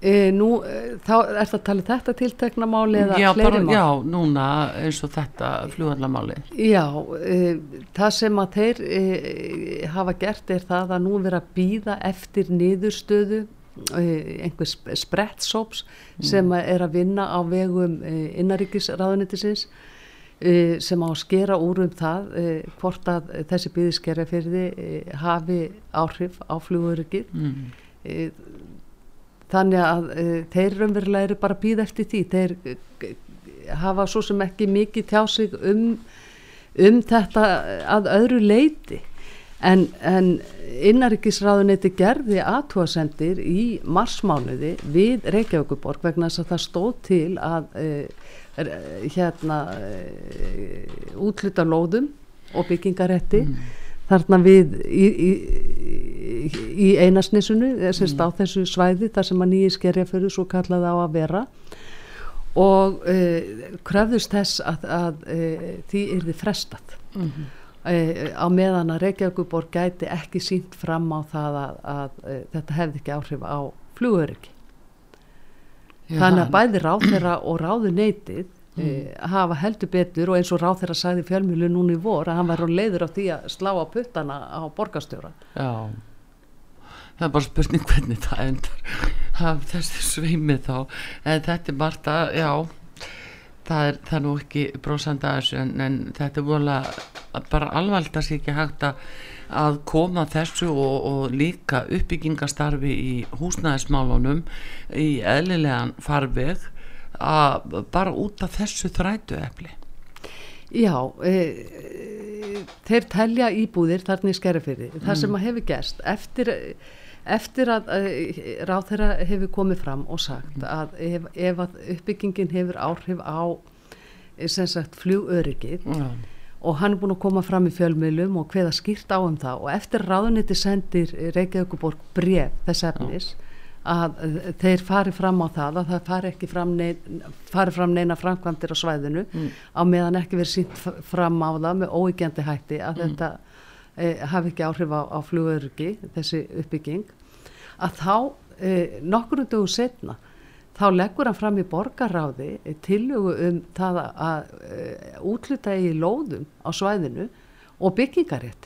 E, nú, e, þá er það að tala þetta tiltekna máli eða já, fleiri bara, máli? Já, núna eins og þetta flugvallamáli. Já, e, það sem að þeir e, hafa gert er það að nú vera að bíða eftir niðurstöðu e, einhver sprettsóps mm. sem er að vinna á vegum e, innanríkisráðuneytisins e, sem á að skera úr um það e, hvort að þessi bíðiskerjafirði e, hafi áhrif á flugöryggið. Mm. E, Þannig að e, þeir raunverulega eru bara að bíða eftir því. Þeir e, hafa svo sem ekki mikið tjá sig um, um þetta að öðru leyti. En, en innanríkisráðuneyti gerði athugasemdir í marsmánuði við Reykjavíkurborg vegna þess að það stóð til að e, hérna, e, úthluta lóðum og byggingarétti. Mm. Þarna við í, í, í Einarsnesunu, mm. á þessu svæði þar sem að nýji skerjafjörður svo kallaði á að vera og e, kröfðust þess að, að e, því yrði frestað mm-hmm. e, á meðan að Reykjavíkurborg gæti ekki sýnt fram á það að, að, að þetta hefði ekki áhrif á flugöryggi. Þannig að bæði ráðherra og ráðuneytið Mm. E, hafa heldur betur og eins og ráðherra sagði í fjölmiðlu núna í vor að hann var á leiður á því að slá á puttana á borgarstjóra. Já, það er bara spurning hvernig það endar þessi sveimið þá, en þetta er Marta, já það er, það er nú ekki brósandi að þessu en, en þetta er vorulega bara alvarlegt að sé ekki hægt að koma þessu og, og líka uppbyggingastarfi í húsnæðismálunum í eðlilegan farveg að bara út af þessu þrætu epli. Já, e, þeir telja íbúðir þarna í Skerjafirði. Mm. Það sem að hefur gerst eftir, eftir að e, ráðherra hefur komið fram og sagt mm. að ef, ef að uppbyggingin hefur áhrif á sem sagt flugöryggið mm. og hann er búin að koma fram í fjölmiðlum og kveða skýrt á um það og eftir ráðuneyti sendir Reykjavíkurborg bréf þess efnis mm. að þeir fari fram á það að það fari ekki fram neina, fari fram neina framkvæmdir á svæðinu mm. á meðan ekki verið sýnt fram á það með óyggjandi hætti að mm. þetta e, hafi ekki áhrif á, á flugöryggi, þessi uppbygging að þá e, nokkrum dögum setna þá leggur hann fram í borgarráði e, tillögu um það að e, úthluta í lóðum á svæðinu og byggingarétti.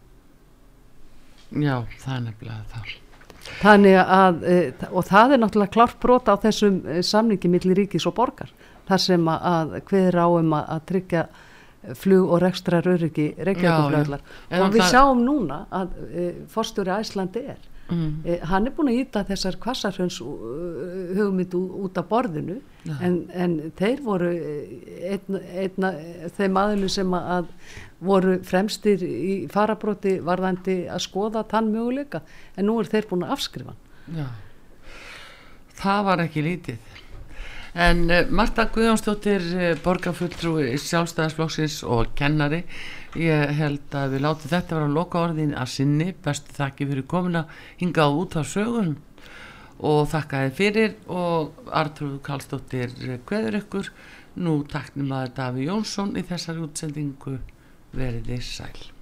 Já, það er nefnilega það. Þannig að, og það er náttúrulega klárt brot á þessum samningi milli ríkis og borgar, þar sem að hveður á um að, að tryggja flug og rekstrar öryggi Reykjavíkurflugvallar. Og við það... sjáum núna að e, forstjóri Æslandi er, mm. e, hann er búin að íta þessar kvassarhraunns uh, hugmynd út af borðinu, en, en þeir voru einn, einn þeim aðilum sem að voru fremstir í farabróti varðandi að skoða þann möguleika en nú er þeir búin að afskrifa. Já, það var ekki lítið. En uh, Marta Guðjónsdóttir, uh, borgarfulltrúi Sjálfstæðisflokksins og kennari, ég held að við látum þetta vera loka orðin að sinni, bestu þakki fyrir komuna hingað út af sögun og þakka þið fyrir og Arnþrúður Karlsdóttir kveður ykkur, nú tæknum að Davíð Jónsson í þessari útsendingu. Verið þið sæl.